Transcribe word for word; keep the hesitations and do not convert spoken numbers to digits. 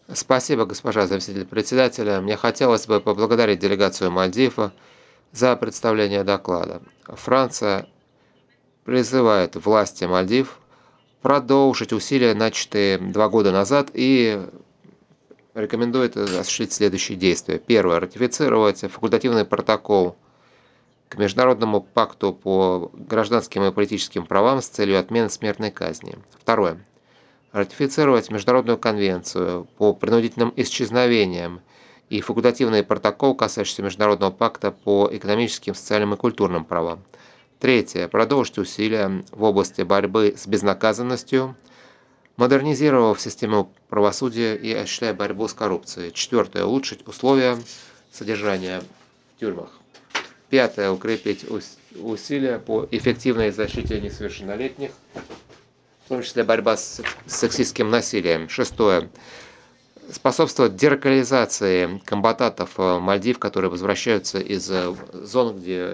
Спасибо, госпожа заместитель председателя. Мне хотелось бы поблагодарить делегацию Мальдив за представление доклада. Франция призывает власти Мальдив продолжить усилия, начатые два года назад, и рекомендует осуществить следующие действия. Первое. Ратифицировать факультативный протокол к Международному пакту по гражданским и политическим правам с целью отмены смертной казни. Второе. Ратифицировать Международную конвенцию по принудительным исчезновениям и факультативный протокол, касающийся Международного пакта по экономическим, социальным и культурным правам. Третье. Продолжить усилия в области борьбы с безнаказанностью, модернизировав систему правосудия и осуществляя борьбу с коррупцией. Четвертое. Улучшить условия содержания в тюрьмах. Пятое. Укрепить усилия по эффективной защите несовершеннолетних, в том числе борьба с сексистским насилием. Шестое. Способствовать дерадикализации комбатантов Мальдив, которые возвращаются из зон, где